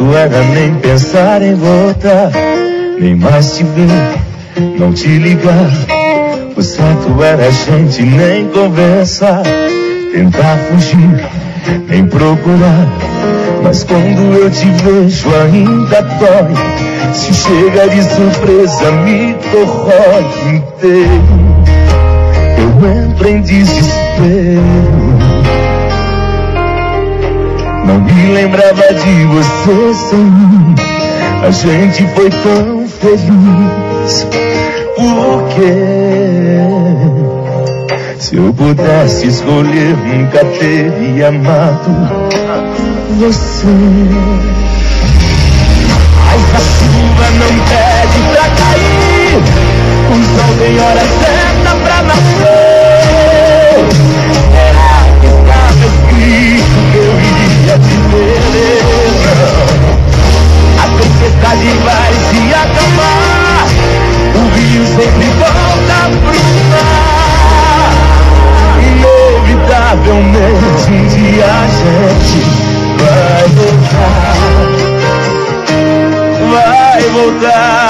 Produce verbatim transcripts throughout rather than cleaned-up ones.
era nem pensar em voltar, nem mais te ver, não te ligar. O certo era a gente nem conversar, tentar fugir, nem procurar. Mas quando eu te vejo ainda dói, se chega de surpresa me corrói inteiro. Eu entro em desespero, não me lembrava de você sem mim. A gente foi tão feliz. Por quê? Se eu pudesse escolher, nunca teria amado você. Mas a chuva não pede pra cair, o sol tem hora certa pra nascer. Será que estava escrito que eu iria te ver? A tempestade vai se acalmar, o rio sempre volta pro mar. Inevitavelmente um dia a gente vai voltar, vai voltar.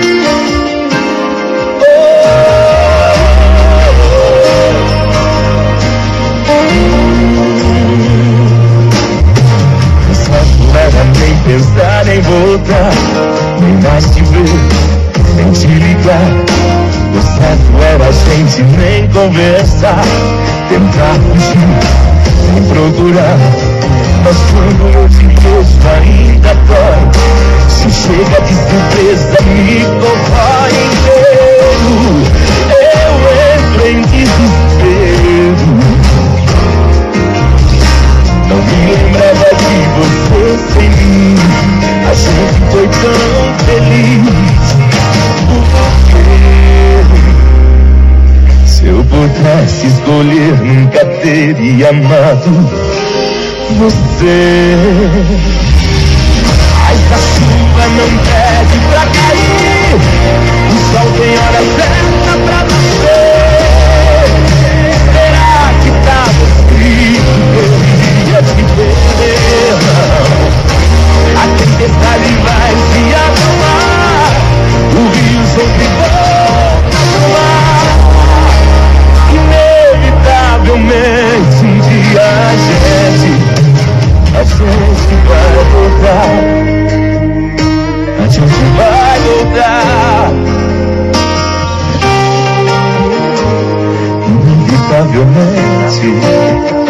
Nem pensar em voltar, nem mais te ver, nem te ligar. O certo era a gente nem conversar, tentar fugir, nem procurar. Mas quando eu te vejo ainda dói, se chega de surpresa me corrói inteiro. Eu entro em desespero, não me lembrava de você sem mim. A gente foi tão feliz. Por quê? Se eu pudesse escolher, nunca teria amado você. Mas a chuva não pede pra cair, o sol tem hora certa pra nascer. Será que tava escrito que eu iria te ver? A tempestade vai se acalmar, o rio sempre volta pro mar. Inevitavelmente um dia a gente, a gente vai voltar, a gente vai voltar. Inevitavelmente